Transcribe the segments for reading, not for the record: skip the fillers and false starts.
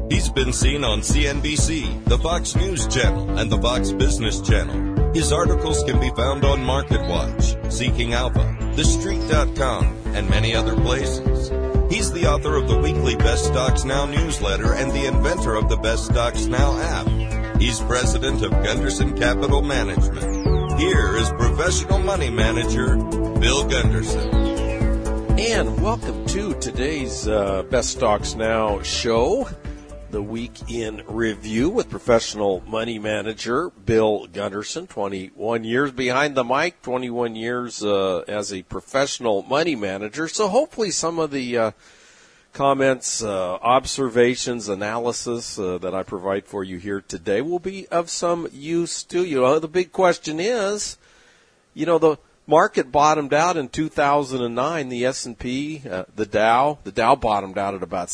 He's been seen on CNBC, the Fox News Channel, and the Fox Business Channel. His articles can be found on MarketWatch, Seeking Alpha, TheStreet.com, and many other places. He's the author of the weekly Best Stocks Now newsletter and the inventor of the Best Stocks Now app. He's president of Gunderson Capital Management. Here is professional money manager, Bill Gunderson. And welcome to today's Best Stocks Now show, the week in review with professional money manager Bill Gunderson. 21 years behind the mic, 21 years as a professional money manager. So hopefully some of the comments, observations, analysis that I provide for you here today will be of some use to you. The big question is, the market bottomed out in 2009. The S&P, the Dow bottomed out at about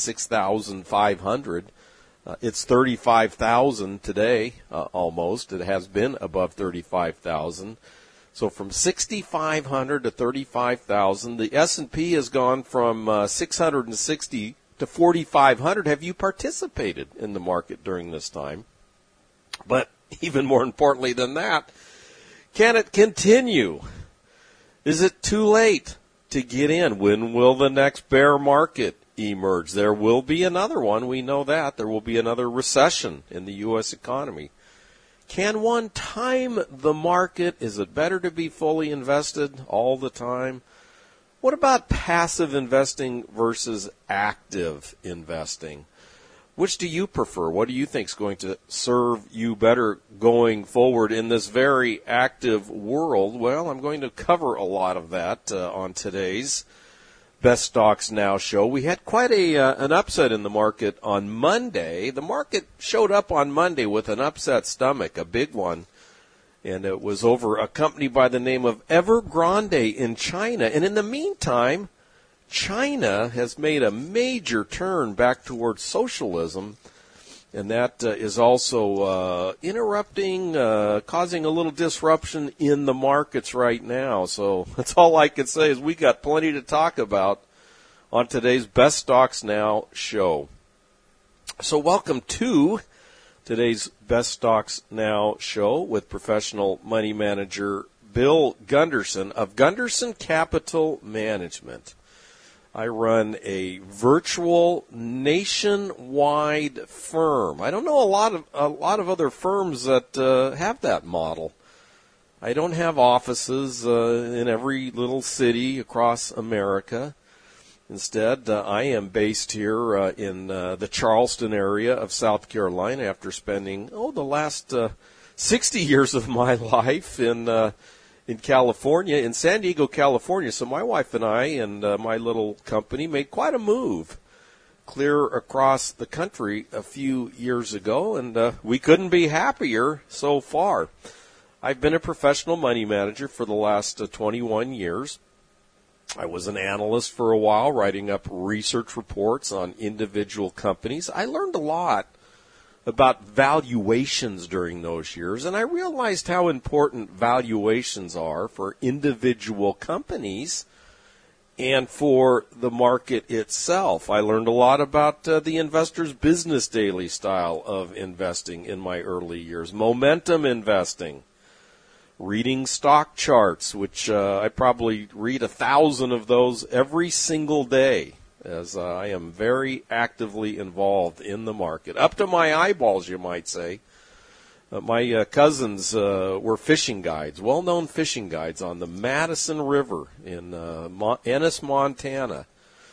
6,500. It's 35,000 today, almost. It has been above 35,000. So from 6,500 to 35,000, the S&P has gone from 660 to 4,500. Have you participated in the market during this time? But even more importantly than that, can it continue? Is it too late to get in? When will the next bear market emerge? There will be another one. We know that. There will be another recession in the U.S. economy. Can one time the market? Is it better to be fully invested all the time? What about passive investing versus active investing? Which do you prefer? What do you think is going to serve you better going forward in this very active world? Well, I'm going to cover a lot of that on today's Best Stocks Now show. We had quite an upset in the market on Monday. The market showed up on Monday with an upset stomach, a big one, and it was over a company by the name of Evergrande in China. And in the meantime, China has made a major turn back towards socialism, and that is also interrupting, causing a little disruption in the markets right now. So that's all I can say is we got plenty to talk about on today's Best Stocks Now show. So welcome to today's Best Stocks Now show with professional money manager Bill Gunderson of Gunderson Capital Management. I run a virtual nationwide firm. I don't know a lot of other firms that have that model. I don't have offices in every little city across America. Instead, I am based here in the Charleston area of South Carolina after spending the last 60 years of my life in California, in San Diego, California. So my wife and I and my little company made quite a move clear across the country a few years ago, and we couldn't be happier so far. I've been a professional money manager for the last 21 years. I was an analyst for a while, writing up research reports on individual companies. I learned a lot about valuations during those years, and I realized how important valuations are for individual companies and for the market itself. I learned a lot about the investor's business daily style of investing in my early years, momentum investing, reading stock charts, which I probably read 1,000 of those every single day, as I am very actively involved in the market. Up to my eyeballs, you might say. My cousins were fishing guides, well-known fishing guides on the Madison River in Ennis, Montana.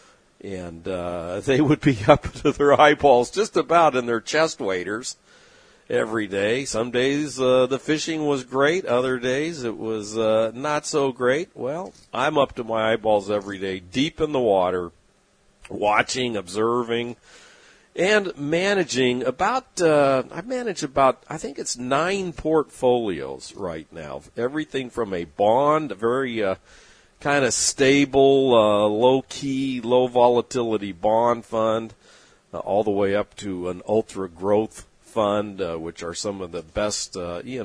And they would be up to their eyeballs just about in their chest waders every day. Some days the fishing was great. Other days it was not so great. Well, I'm up to my eyeballs every day, deep in the water, watching, observing, and managing I manage about, I think it's 9 portfolios right now. Everything from a bond, a very kind of stable, low-key, low-volatility bond fund, all the way up to an ultra-growth fund, which are some of the best,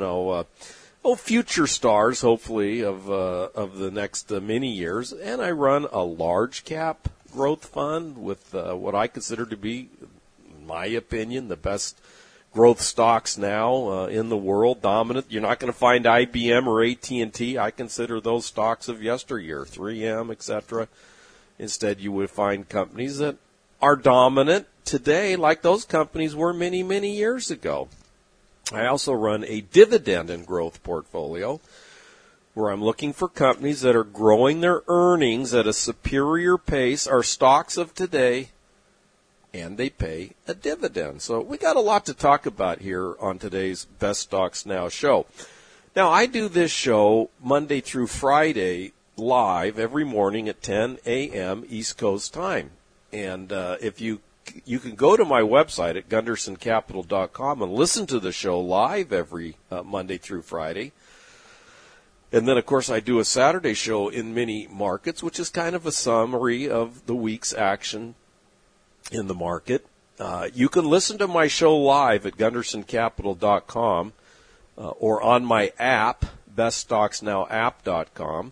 future stars, hopefully, of the next many years. And I run a large-cap growth fund with what I consider to be my opinion, the best growth stocks now in the world, dominant. You're not going to find IBM or AT&T. I consider those stocks of yesteryear, 3M, etc. Instead, you would find companies that are dominant today like those companies were many, many years ago. I also run a dividend and growth portfolio where I'm looking for companies that are growing their earnings at a superior pace, are stocks of today, and they pay a dividend. So we got a lot to talk about here on today's Best Stocks Now show. Now, I do this show Monday through Friday live every morning at 10 a.m. East Coast time. And if you can go to my website at gundersoncapital.com and listen to the show live every Monday through Friday. And then, of course, I do a Saturday show in many markets, which is kind of a summary of the week's action in the market. You can listen to my show live at gundersoncapital.com or on my app, beststocksnowapp.com.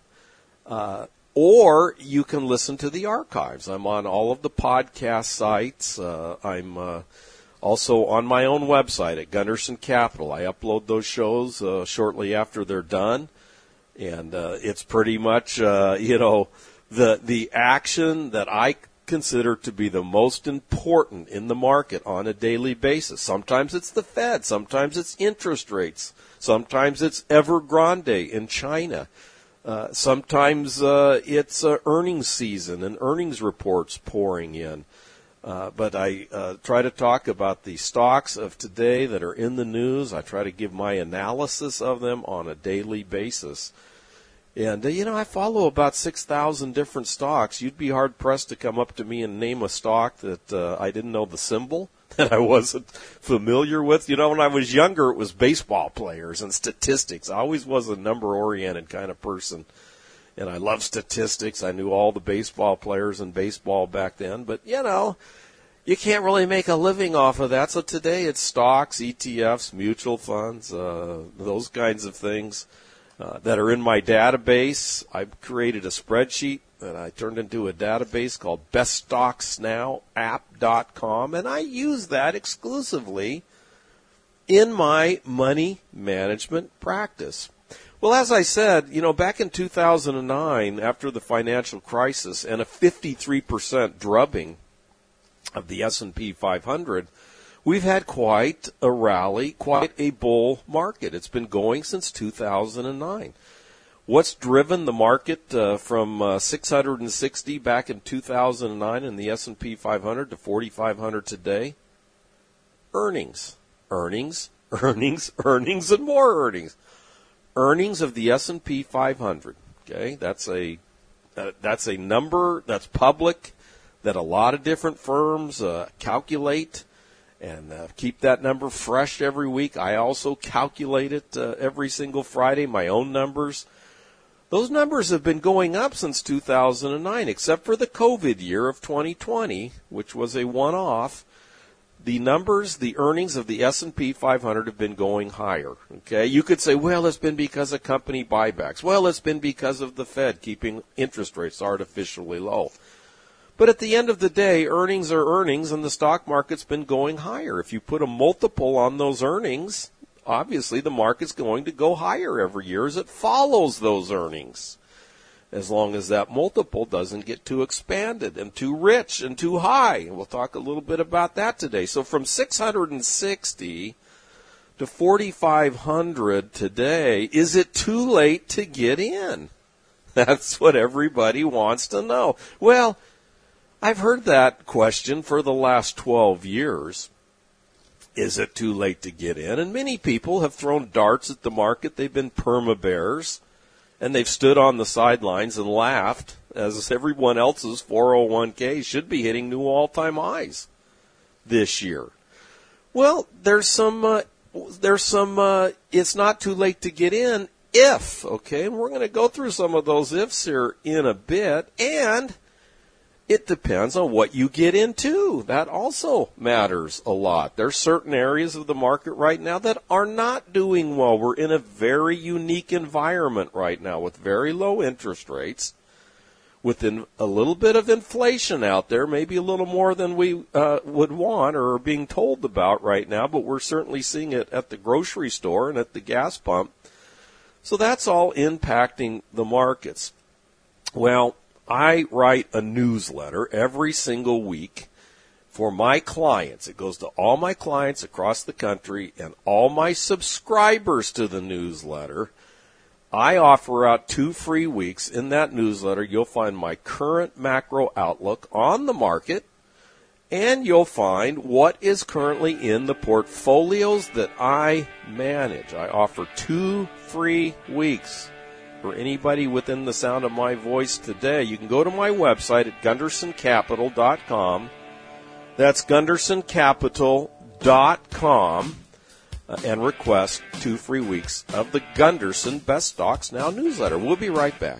Or you can listen to the archives. I'm on all of the podcast sites. I'm also on my own website at Gunderson Capital. I upload those shows shortly after they're done. And it's pretty much, the action that I consider to be the most important in the market on a daily basis. Sometimes it's the Fed. Sometimes it's interest rates. Sometimes it's Evergrande in China. Sometimes it's earnings season and earnings reports pouring in. But I try to talk about the stocks of today that are in the news. I try to give my analysis of them on a daily basis. And, I follow about 6,000 different stocks. You'd be hard-pressed to come up to me and name a stock that I didn't know the symbol, that I wasn't familiar with. When I was younger, it was baseball players and statistics. I always was a number-oriented kind of person, and I love statistics. I knew all the baseball players in baseball back then. But, you can't really make a living off of that. So today it's stocks, ETFs, mutual funds, those kinds of things that are in my database. I've created a spreadsheet that I turned into a database called beststocksnowapp.com, and I use that exclusively in my money management practice. Well, as I said, back in 2009, after the financial crisis and a 53% drubbing of the S&P 500, we've had quite a rally, quite a bull market. It's been going since 2009. What's driven the market from 660 back in 2009 in the S&P 500 to 4,500 today? Earnings, earnings, earnings, earnings, and more earnings. Earnings of the S&P 500. Okay, that's a number that's public that a lot of different firms calculate and keep that number fresh every week. I also calculate it every single Friday, my own numbers. Those numbers have been going up since 2009, except for the COVID year of 2020, which was a one-off. The numbers, the earnings of the S&P 500 have been going higher. Okay, you could say, well, it's been because of company buybacks. Well, it's been because of the Fed keeping interest rates artificially low. But at the end of the day, earnings are earnings, and the stock market's been going higher. If you put a multiple on those earnings, obviously the market's going to go higher every year as it follows those earnings, as long as that multiple doesn't get too expanded and too rich and too high. And we'll talk a little bit about that today. So from 660 to 4,500 today, is it too late to get in? That's what everybody wants to know. Well, I've heard that question for the last 12 years. Is it too late to get in? And many people have thrown darts at the market. They've been perma-bears, and they've stood on the sidelines and laughed as everyone else's 401k should be hitting new all-time highs this year. Well, there's some it's not too late to get in if, okay? And we're going to go through some of those ifs here in a bit, and it depends on what you get into. That also matters a lot. There's certain areas of the market right now that are not doing well. We're in a very unique environment right now with very low interest rates, with a little bit of inflation out there, maybe a little more than we would want or are being told about right now, but we're certainly seeing it at the grocery store and at the gas pump. So that's all impacting the markets. Well, I write a newsletter every single week for my clients. It goes to all my clients across the country and all my subscribers to the newsletter. I offer out 2 free weeks. In that newsletter, you'll find my current macro outlook on the market, and you'll find what is currently in the portfolios that I manage. I offer 2 free weeks for anybody within the sound of my voice today. You can go to my website at GundersonCapital.com. That's GundersonCapital.com. And request 2 free weeks of the Gunderson Best Stocks Now newsletter. We'll be right back.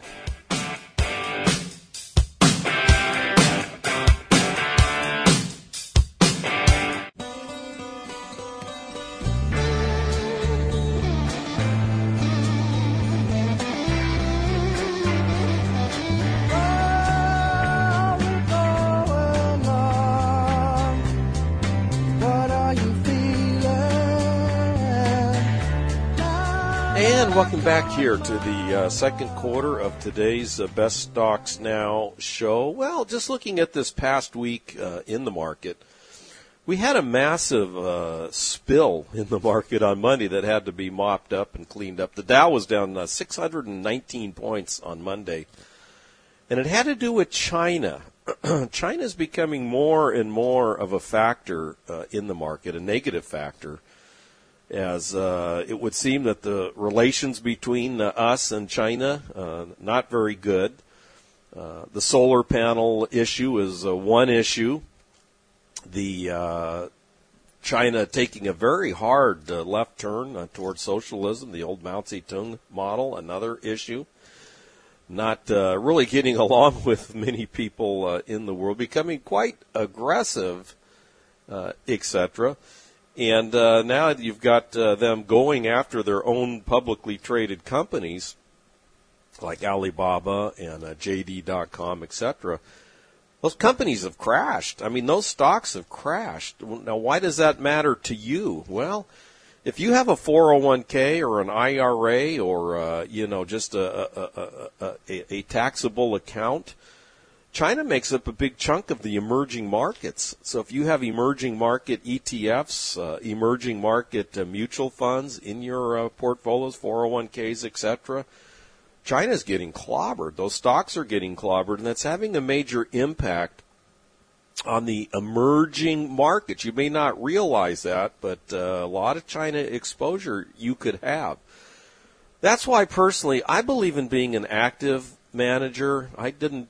Welcome back here to the second quarter of today's Best Stocks Now show. Well, just looking at this past week in the market, we had a massive spill in the market on Monday that had to be mopped up and cleaned up. The Dow was down 619 points on Monday, and it had to do with China. China is becoming more and more of a factor in the market, a negative factor, as it would seem that the relations between us and China, not very good. The solar panel issue is one issue. The China taking a very hard left turn towards socialism, the old Mao Zedong model, another issue. Not really getting along with many people in the world, becoming quite aggressive, etc. And now you've got them going after their own publicly traded companies like Alibaba and JD.com, etc. Those companies have crashed. I mean, those stocks have crashed. Now, why does that matter to you? Well, if you have a 401k or an IRA or, just a taxable account, China makes up a big chunk of the emerging markets. So if you have emerging market ETFs, emerging market mutual funds in your portfolios, 401ks, etc., China's getting clobbered. Those stocks are getting clobbered, and that's having a major impact on the emerging markets. You may not realize that, but a lot of China exposure you could have. That's why, personally, I believe in being an active manager. I didn't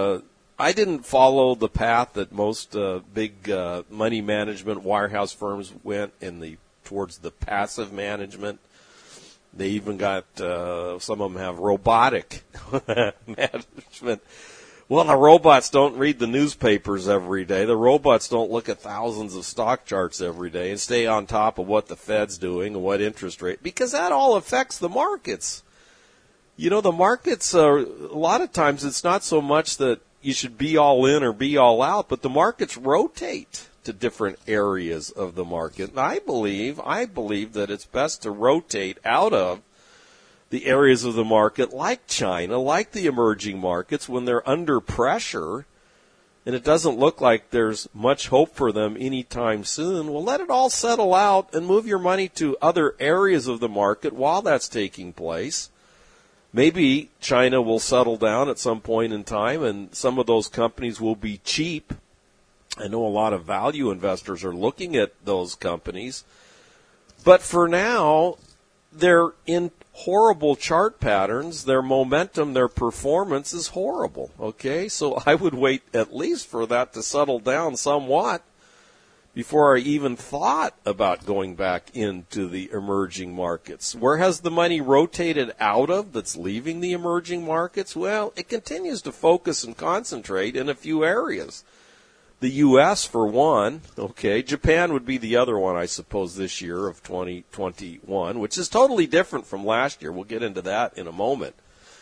follow the path that most big money management wirehouse firms went towards the passive management. They even got some of them have robotic management. Well, the robots don't read the newspapers every day. The robots don't look at thousands of stock charts every day and stay on top of what the Fed's doing and what interest rate, because that all affects the markets. You know, the markets are, a lot of times it's not so much that you should be all in or be all out, but the markets rotate to different areas of the market. And I believe that it's best to rotate out of the areas of the market like China, like the emerging markets, when they're under pressure and it doesn't look like there's much hope for them anytime soon. Well, let it all settle out and move your money to other areas of the market while that's taking place. Maybe China will settle down at some point in time and some of those companies will be cheap. I know a lot of value investors are looking at those companies. But for now, they're in horrible chart patterns. Their momentum, their performance is horrible. Okay, so I would wait at least for that to settle down somewhat before I even thought about going back into the emerging markets. Where has the money rotated out of that's leaving the emerging markets? Well, it continues to focus and concentrate in a few areas. The U.S. for one, okay. Japan would be the other one, I suppose, this year of 2021, which is totally different from last year. We'll get into that in a moment.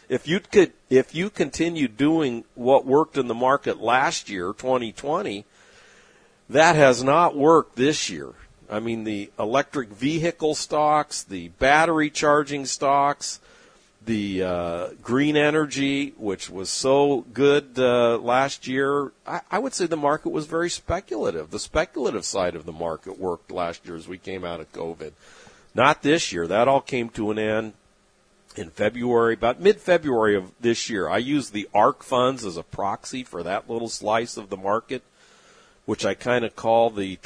If you continue doing what worked in the market last year, 2020, that has not worked this year. I mean, the electric vehicle stocks, the battery charging stocks, the green energy, which was so good last year, I would say the market was very speculative. The speculative side of the market worked last year as we came out of COVID. Not this year. That all came to an end in February, about mid-February of this year. I use the ARK funds as a proxy for that little slice of the market, which I kind of call the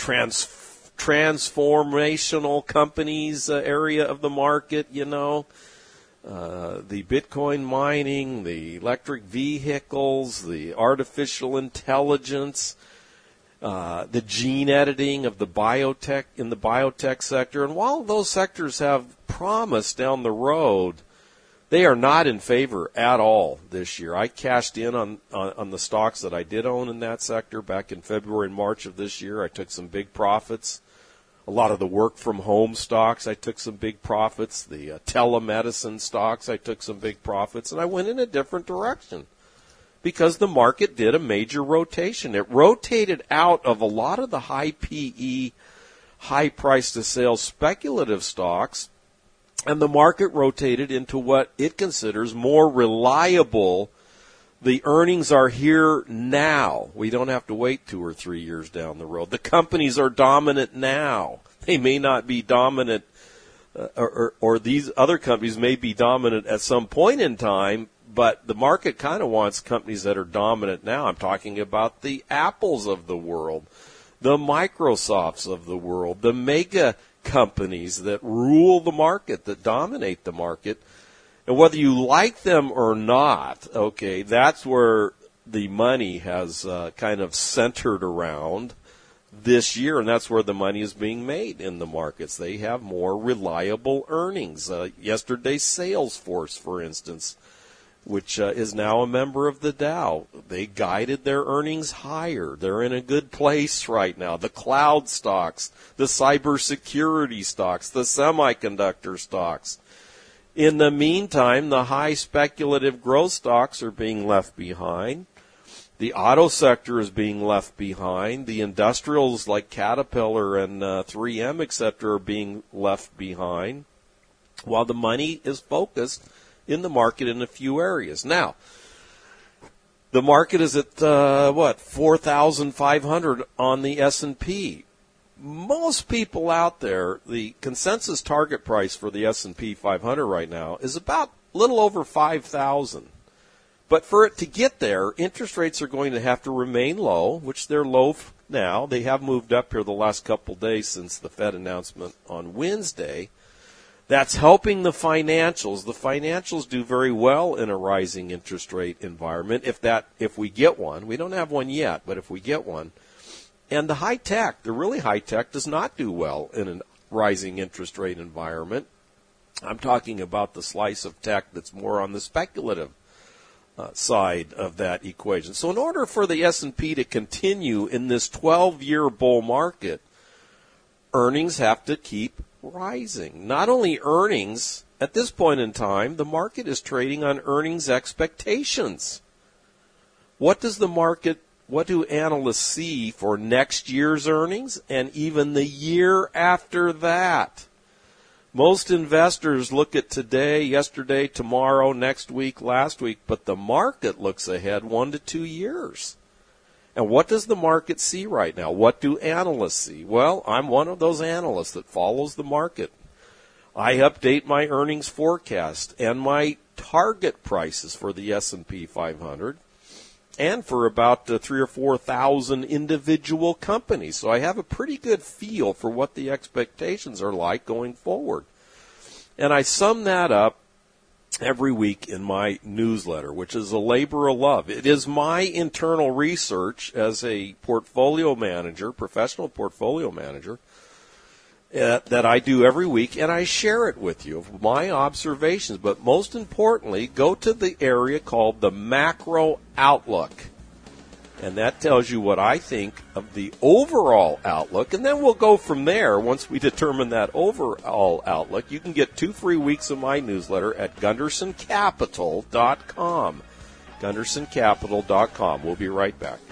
transformational companies area of the market, you know. The Bitcoin mining, the electric vehicles, the artificial intelligence, the gene editing of the biotech in the biotech sector. And while those sectors have promise down the road, they are not in favor at all this year. I cashed in on the stocks that I did own in that sector back in February and March of this year. I took some big profits. A lot of the work-from-home stocks, I took some big profits. The telemedicine stocks, I took some big profits. And I went in a different direction because the market did a major rotation. It rotated out of a lot of the high PE, high price-to-sales speculative stocks, and the market rotated into what it considers more reliable. The earnings are here now. We don't have to wait 2 or 3 years down the road. The companies are dominant now. They may not be dominant, or these other companies may be dominant at some point in time, but the market kind of wants companies that are dominant now. I'm talking about the Apples of the world, the Microsofts of the world, the mega companies that rule the market, that dominate the market. And whether you like them or not, okay, that's where the money has kind of centered around this year, and that's where the money is being made in the markets. They have more reliable earnings. Yesterday's Salesforce, for instance, which is now a member of the Dow, they guided their earnings higher. They're in a good place right now. The cloud stocks, the cybersecurity stocks, the semiconductor stocks. In the meantime, the high speculative growth stocks are being left behind. The auto sector is being left behind. The industrials like Caterpillar and 3M, etc., are being left behind, while the money is focused in the market in a few areas. Now, the market is at, 4,500 on the S&P. Most people out there, the consensus target price for the S&P 500 right now is about a little over 5,000. But for it to get there, interest rates are going to have to remain low, which they're low now. They have moved up here the last couple of days since the Fed announcement on Wednesday. That's helping the financials. The financials do very well in a rising interest rate environment if we get one. We don't have one yet, but if we get one. And the high tech, the really high tech, does not do well in a rising interest rate environment. I'm talking about the slice of tech that's more on the speculative side of that equation. So in order for the S&P to continue in this 12-year bull market, earnings have to keep rising. Not only earnings, at this point in time, the market is trading on earnings expectations. What do analysts see for next year's earnings and even the year after that? Most investors look at today, yesterday, tomorrow, next week, last week, but the market looks ahead 1 to 2 years. And what does the market see right now? What do analysts see? Well, I'm one of those analysts that follows the market. I update my earnings forecast and my target prices for the S&P 500 and for about 3,000 or 4,000 individual companies. So I have a pretty good feel for what the expectations are like going forward. And I sum that up every week in my newsletter, which is a labor of love. It is my internal research as a portfolio manager, professional portfolio manager, that I do every week, and I share it with you, my observations. But most importantly, go to the area called the macro outlook. And that tells you what I think of the overall outlook. And then we'll go from there. Once we determine that overall outlook, you can get 2 free weeks of my newsletter at GundersonCapital.com. GundersonCapital.com. We'll be right back.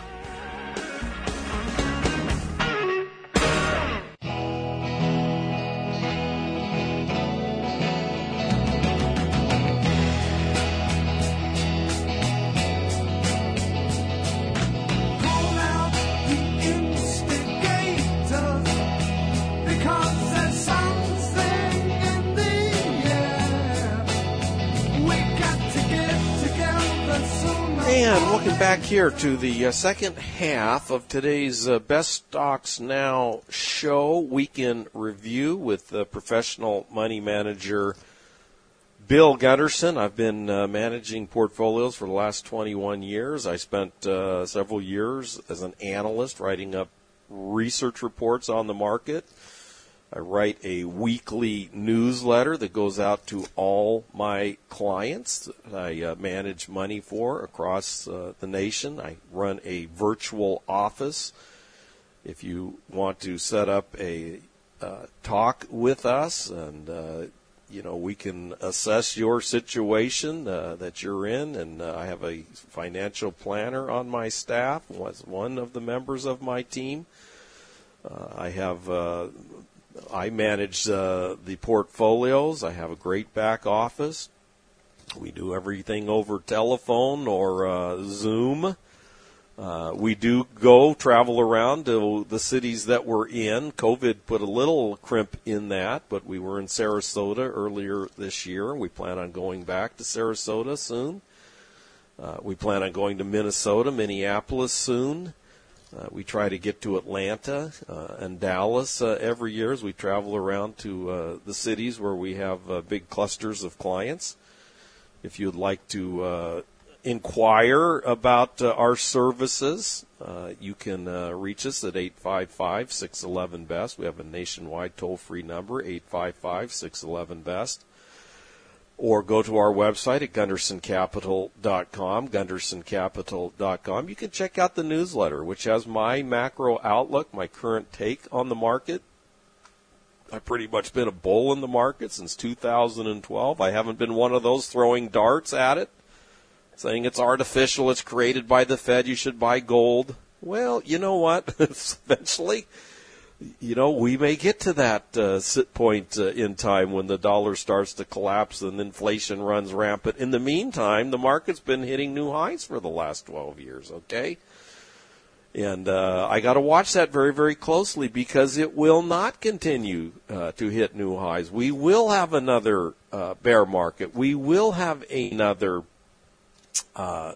And welcome back here to the second half of today's Best Stocks Now show, weekend review with professional money manager Bill Gunderson. I've been managing portfolios for the last 21 years. I spent several years as an analyst writing up research reports on the market. I write a weekly newsletter that goes out to all my clients I manage money for across the nation. I run a virtual office. If you want to set up a talk with us and, we can assess your situation that you're in, and I have a financial planner on my staff, was one of the members of my team. I manage the portfolios. I have a great back office. We do everything over telephone or Zoom. We do travel around to the cities that we're in. COVID put a little crimp in that, but we were in Sarasota earlier this year. We plan on going back to Sarasota soon. We plan on going to Minneapolis soon. We try to get to Atlanta and Dallas every year as we travel around to the cities where we have big clusters of clients. If you'd like to inquire about our services, you can reach us at 855-611-BEST. We have a nationwide toll-free number, 855-611-BEST. Or go to our website at GundersonCapital.com, GundersonCapital.com. You can check out the newsletter, which has my macro outlook, my current take on the market. I've pretty much been a bull in the market since 2012. I haven't been one of those throwing darts at it, saying it's artificial, it's created by the Fed, you should buy gold. Well, you know what? Eventually, we may get to that point in time when the dollar starts to collapse and inflation runs rampant. In the meantime, the market's been hitting new highs for the last 12 years, okay? And I got to watch that very, very closely because it will not continue to hit new highs. We will have another bear market. We will have another, a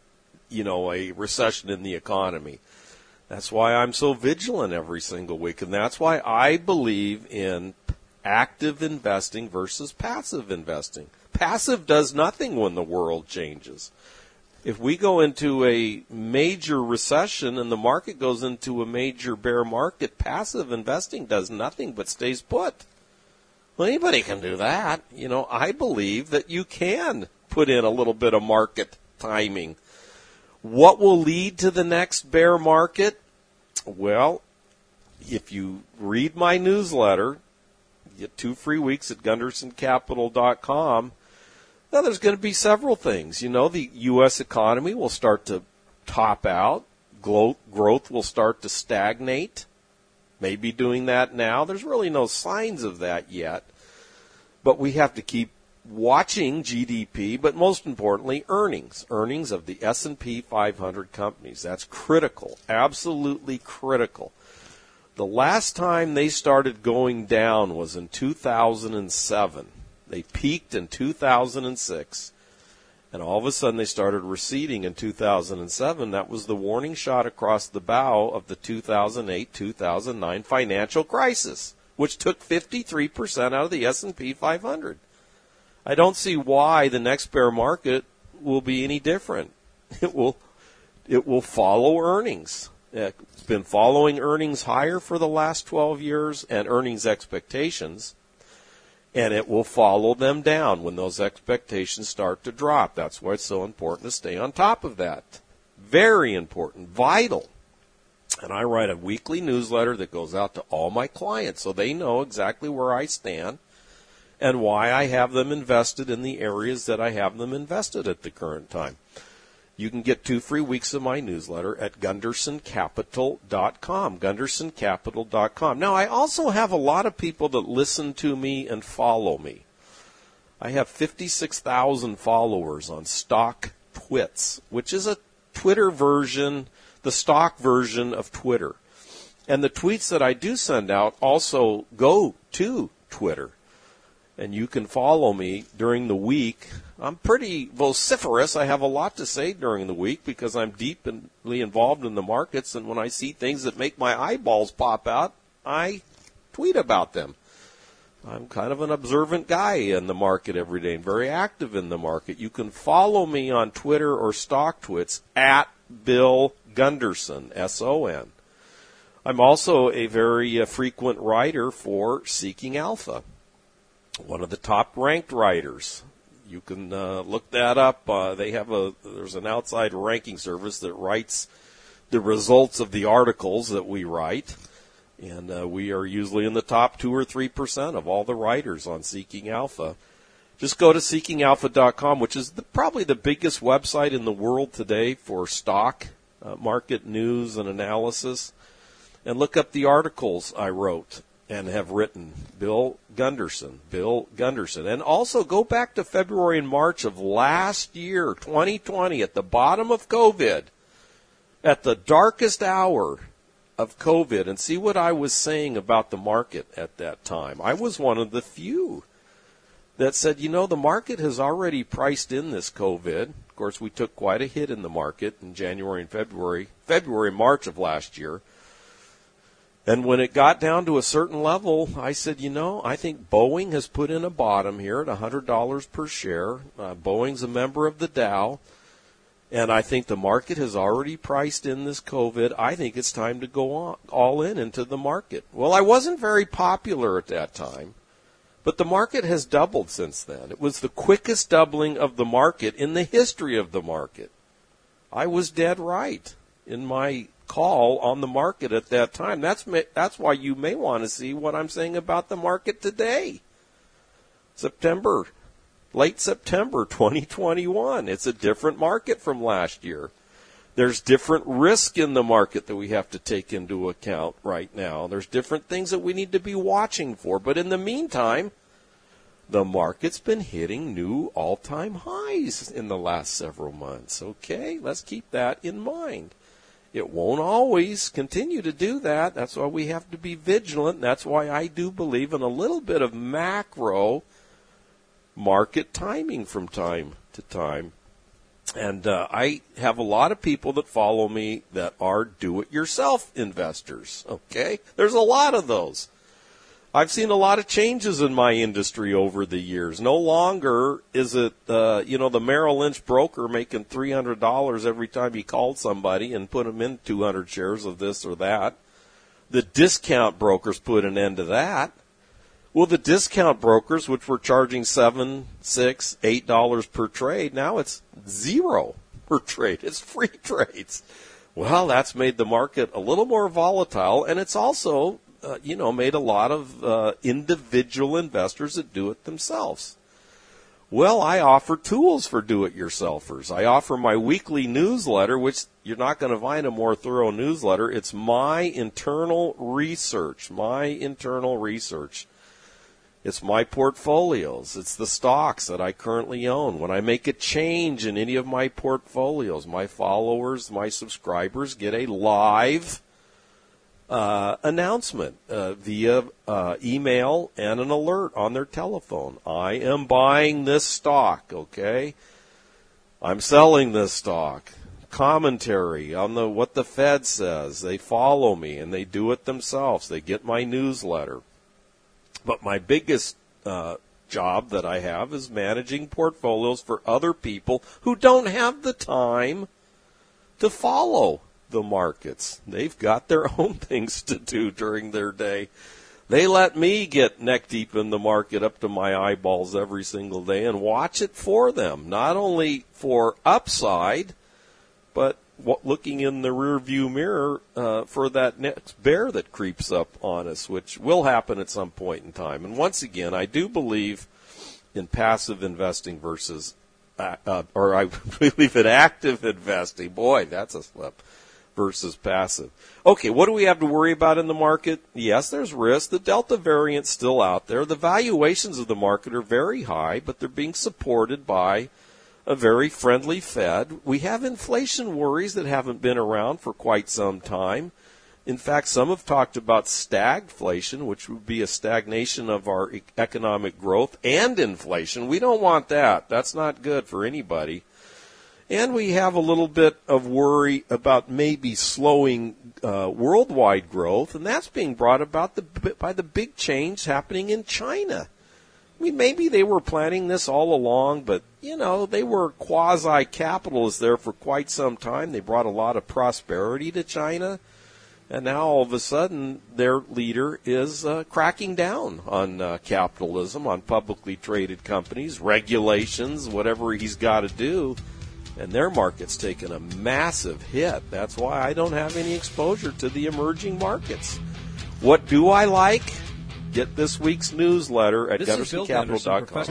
recession in the economy. That's why I'm so vigilant every single week, and that's why I believe in active investing versus passive investing. Passive does nothing when the world changes. If we go into a major recession and the market goes into a major bear market, passive investing does nothing but stays put. Well, anybody can do that. I believe that you can put in a little bit of market timing. What will lead to the next bear market? Well, if you read my newsletter, you get 2 free weeks at GundersonCapital.com. Now, there's going to be several things. The U.S. economy will start to top out. Growth will start to stagnate. Maybe doing that now. There's really no signs of that yet. But we have to keep watching GDP, but most importantly, earnings of the S&P 500 companies. That's critical, absolutely critical. The last time they started going down was in 2007. They peaked in 2006, and all of a sudden they started receding in 2007. That was the warning shot across the bow of the 2008-2009 financial crisis, which took 53% out of the S&P 500. I don't see why the next bear market will be any different. It will follow earnings. It's been following earnings higher for the last 12 years and earnings expectations, and it will follow them down when those expectations start to drop. That's why it's so important to stay on top of that. Very important, vital. And I write a weekly newsletter that goes out to all my clients so they know exactly where I stand and why I have them invested in the areas that I have them invested at the current time. You can get 2 free weeks of my newsletter at GundersonCapital.com, GundersonCapital.com. Now, I also have a lot of people that listen to me and follow me. I have 56,000 followers on Stock Twits, which is a Twitter version, the stock version of Twitter. And the tweets that I do send out also go to Twitter. And you can follow me during the week. I'm pretty vociferous. I have a lot to say during the week because I'm deeply involved in the markets. And when I see things that make my eyeballs pop out, I tweet about them. I'm kind of an observant guy in the market every day and very active in the market. You can follow me on Twitter or Stock Twits at Bill Gunderson, S-O-N. I'm also a very frequent writer for Seeking Alpha, one of the top-ranked writers. You can look that up. There's an outside ranking service that writes the results of the articles that we write, and we are usually in the top 2 or 3% of all the writers on Seeking Alpha. Just go to seekingalpha.com, which is probably the biggest website in the world today for stock market news and analysis, and look up the articles I wrote and have written. Bill Gunderson. And also go back to February and March of last year, 2020, at the bottom of COVID, at the darkest hour of COVID, and see what I was saying about the market at that time. I was one of the few that said, the market has already priced in this COVID. Of course, we took quite a hit in the market in January and February, March of last year. And when it got down to a certain level, I said, I think Boeing has put in a bottom here at $100 per share. Boeing's a member of the Dow. And I think the market has already priced in this COVID. I think it's time to go all in into the market. Well, I wasn't very popular at that time. But the market has doubled since then. It was the quickest doubling of the market in the history of the market. I was dead right in my call on the market at that time. That's why you may want to see what I'm saying about the market today. Late September 2021. It's a different market from last year. There's different risk in the market that we have to take into account right now. There's different things that we need to be watching for. But in the meantime, the market's been hitting new all-time highs in the last several months. Okay, let's keep that in mind. It won't always continue to do that. That's why we have to be vigilant. That's why I do believe in a little bit of macro market timing from time to time. And I have a lot of people that follow me that are do-it-yourself investors, okay? There's a lot of those. I've seen a lot of changes in my industry over the years. No longer is it, the Merrill Lynch broker making $300 every time he called somebody and put them in 200 shares of this or that. The discount brokers put an end to that. Well, the discount brokers, which were charging $7, $6, $8 per trade, now it's $0 per trade. It's free trades. Well, that's made the market a little more volatile, and it's also, made a lot of individual investors that do it themselves. Well, I offer tools for do-it-yourselfers. I offer my weekly newsletter, which you're not going to find a more thorough newsletter. It's my internal research. It's my portfolios. It's the stocks that I currently own. When I make a change in any of my portfolios, my followers, my subscribers get a live announcement via email and an alert on their telephone. I am buying this stock, okay? I'm selling this stock. Commentary on what the Fed says. They follow me, and they do it themselves. They get my newsletter. But my biggest job that I have is managing portfolios for other people who don't have the time to follow the markets. They've got their own things to do during their day. They let me get neck deep in the market up to my eyeballs every single day and watch it for them, not only for upside, but looking in the rearview mirror for that next bear that creeps up on us, which will happen at some point in time. And once again, I do believe in passive investing versus, or I believe in active investing. Boy, that's a slip. Versus passive. Okay, what do we have to worry about in the market? Yes, there's risk. The Delta variant's still out there. The valuations of the market are very high, but they're being supported by a very friendly Fed. We have inflation worries that haven't been around for quite some time. In fact, some have talked about stagflation, which would be a stagnation of our economic growth and inflation. We don't want that. That's not good for anybody. And we have a little bit of worry about maybe slowing worldwide growth, and that's being brought about by the big change happening in China. I mean, maybe they were planning this all along, but, they were quasi-capitalists there for quite some time. They brought a lot of prosperity to China, and now all of a sudden their leader is cracking down on capitalism, on publicly traded companies, regulations, whatever he's got to do. And their market's taken a massive hit. That's why I don't have any exposure to the emerging markets. What do I like? Get this week's newsletter at GundersonCapital.com.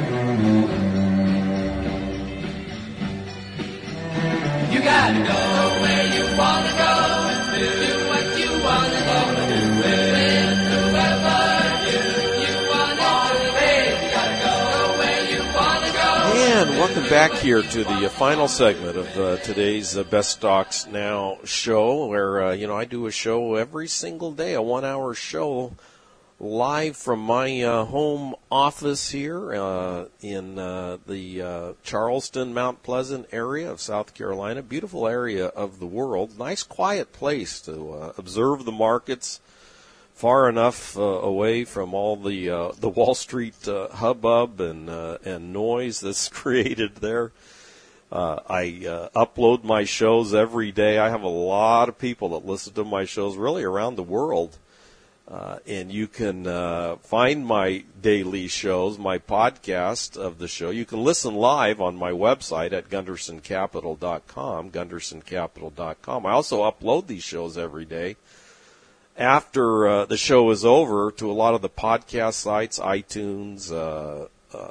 You gotta go where you wanna go, do what you wanna do, with whoever you wanna be. You gotta go where you wanna go. And welcome back here to the final segment of today's Best Stocks Now show, where, I do a show every single day, a 1-hour show live from my home office here in the Charleston, Mount Pleasant area of South Carolina. Beautiful area of the world. Nice, quiet place to observe the markets. Far enough away from all the Wall Street hubbub and noise that's created there. I upload my shows every day. I have a lot of people that listen to my shows really around the world. And you can find my daily shows, my podcast of the show. You can listen live on my website at GundersonCapital.com, GundersonCapital.com. I also upload these shows every day after the show is over to a lot of the podcast sites, iTunes, the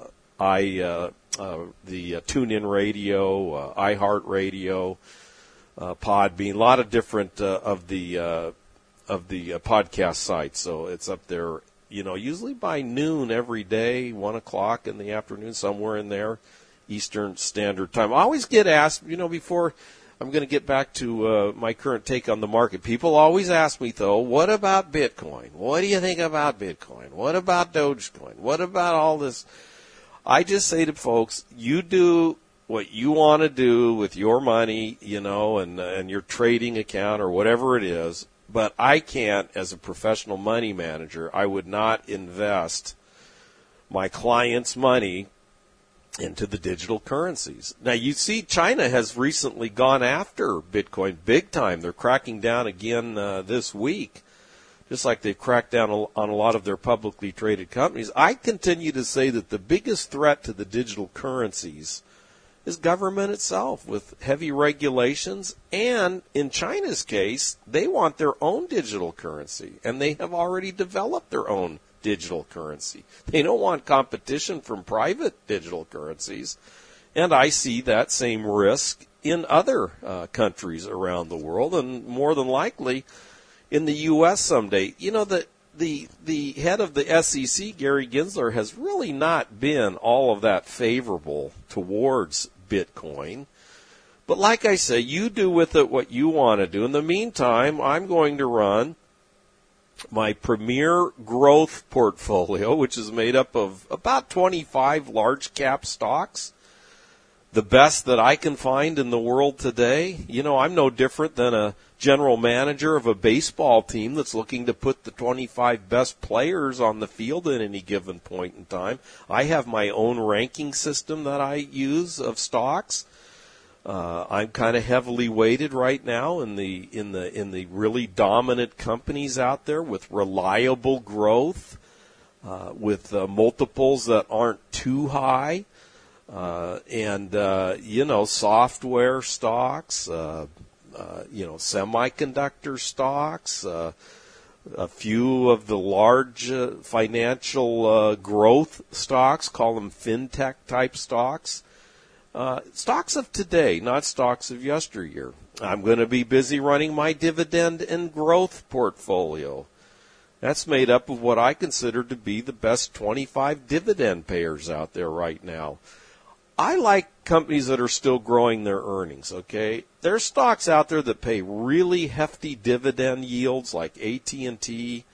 TuneIn Radio, iHeartRadio, Podbean, a lot of different of the podcast sites. So it's up there, usually by noon every day, 1 o'clock in the afternoon, somewhere in there, Eastern Standard Time. I always get asked, before I'm going to get back to my current take on the market. People always ask me, though, what about Bitcoin? What do you think about Bitcoin? What about Dogecoin? What about all this? I just say to folks, you do what you want to do with your money, and your trading account or whatever it is. But I can't, as a professional money manager, I would not invest my clients' money into the digital currencies. Now, you see China has recently gone after Bitcoin big time. They're cracking down again this week, just like they've cracked down on a lot of their publicly traded companies. I continue to say that the biggest threat to the digital currencies is government itself, with heavy regulations. And in China's case, they want their own digital currency, and they have already developed their own digital currency. They don't want competition from private digital currencies. And I see that same risk in other countries around the world, and more than likely in the U.S. someday. The head of the SEC, Gary Gensler, has really not been all of that favorable towards Bitcoin. But like I say, you do with it what you want to do. In the meantime, I'm going to run my premier growth portfolio, which is made up of about 25 large cap stocks, the best that I can find in the world today. I'm no different than a general manager of a baseball team that's looking to put the 25 best players on the field at any given point in time. I have my own ranking system that I use of stocks. I'm kind of heavily weighted right now in the really dominant companies out there with reliable growth, with multiples that aren't too high, and software stocks, semiconductor stocks, a few of the large financial growth stocks, call them fintech type stocks. Stocks of today, not stocks of yesteryear. I'm going to be busy running my dividend and growth portfolio. That's made up of what I consider to be the best 25 dividend payers out there right now. I like companies that are still growing their earnings, okay? There's stocks out there that pay really hefty dividend yields like AT&T,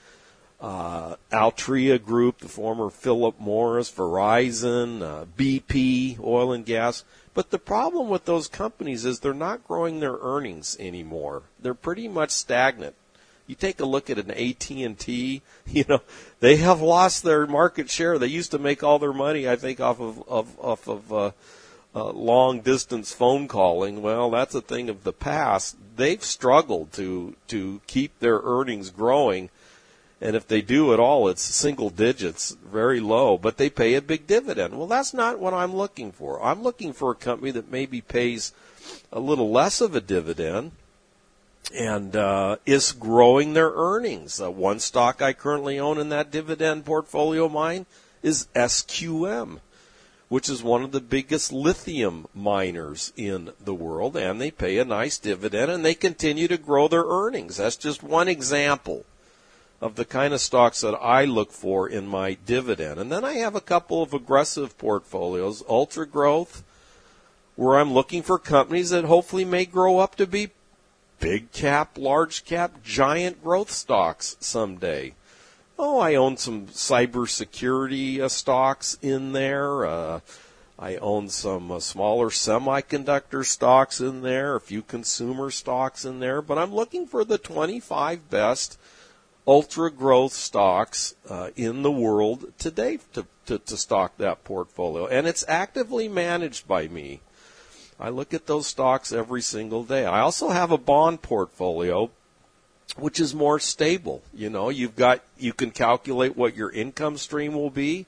Altria Group, the former Philip Morris, Verizon, BP, oil and gas. But the problem with those companies is they're not growing their earnings anymore. They're pretty much stagnant. You take a look at an AT&T, they have lost their market share. They used to make all their money, I think, off of long distance phone calling. Well, that's a thing of the past. They've struggled to keep their earnings growing, and if they do at all, it's single digits, very low, but they pay a big dividend. Well, that's not what I'm looking for. I'm looking for a company that maybe pays a little less of a dividend and is growing their earnings. One stock I currently own in that dividend portfolio of mine is SQM, which is one of the biggest lithium miners in the world, and they pay a nice dividend, and they continue to grow their earnings. That's just one example of the kind of stocks that I look for in my dividend. And then I have a couple of aggressive portfolios, ultra growth, where I'm looking for companies that hopefully may grow up to be big cap, large cap, giant growth stocks someday. I own some cybersecurity stocks in there. I own some smaller semiconductor stocks in there, a few consumer stocks in there. But I'm looking for the 25 best ultra growth stocks in the world today to stock that portfolio. And it's actively managed by me. I look at those stocks every single day. I also have a bond portfolio, which is more stable. You can calculate what your income stream will be.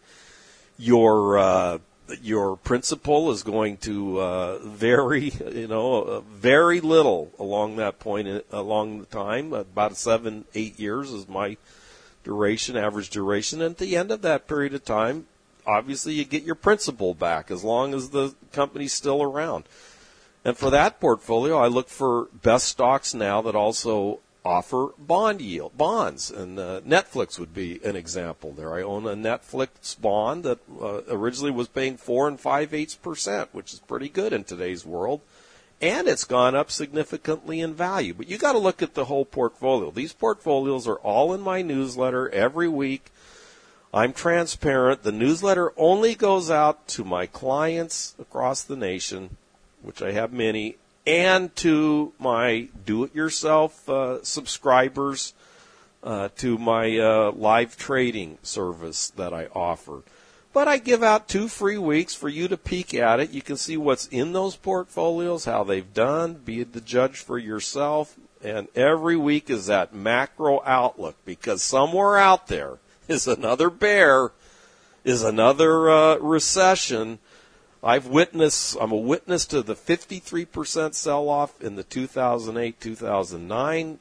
Your principal is going to vary, very little along that point, along the time. About 7-8 years is my average duration. And at the end of that period of time, obviously you get your principal back as long as the company's still around. And for that portfolio, I look for best stocks now that also offer bonds. And Netflix would be an example there. I own a Netflix bond that originally was paying 4 5/8%, which is pretty good in today's world. And it's gone up significantly in value. But you got to look at the whole portfolio. These portfolios are all in my newsletter every week. I'm transparent. The newsletter only goes out to my clients across the nation, which I have many, and to my do-it-yourself subscribers to my live trading service that I offer. But I give out 2 free weeks for you to peek at it. You can see what's in those portfolios, how they've done, be the judge for yourself. And every week is that macro outlook, because somewhere out there is another bear, is another recession. I'm a witness to the 53% sell-off in the 2008-2009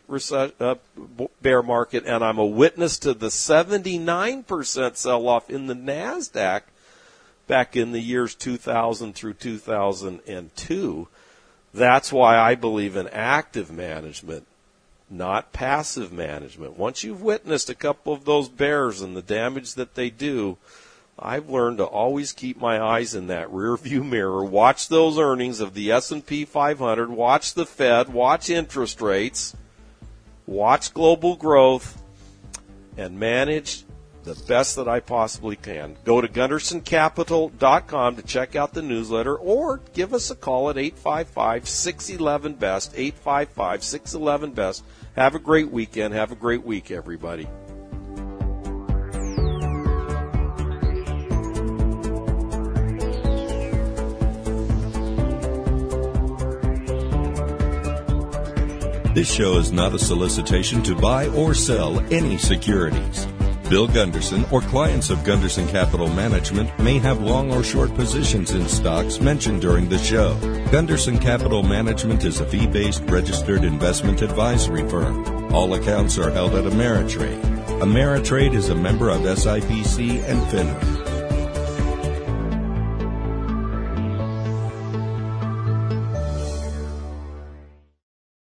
bear market, and I'm a witness to the 79% sell-off in the NASDAQ back in the years 2000 through 2002. That's why I believe in active management, not passive management. Once you've witnessed a couple of those bears and the damage that they do, I've learned to always keep my eyes in that rear view mirror, watch those earnings of the S&P 500, watch the Fed, watch interest rates, watch global growth, and manage the best that I possibly can. Go to GundersonCapital.com to check out the newsletter, or give us a call at 855-611-BEST, 855-611-BEST. Have a great weekend. Have a great week, everybody. This show is not a solicitation to buy or sell any securities. Bill Gunderson or clients of Gunderson Capital Management may have long or short positions in stocks mentioned during the show. Gunderson Capital Management is a fee-based registered investment advisory firm. All accounts are held at Ameritrade. Ameritrade is a member of SIPC and FINRA.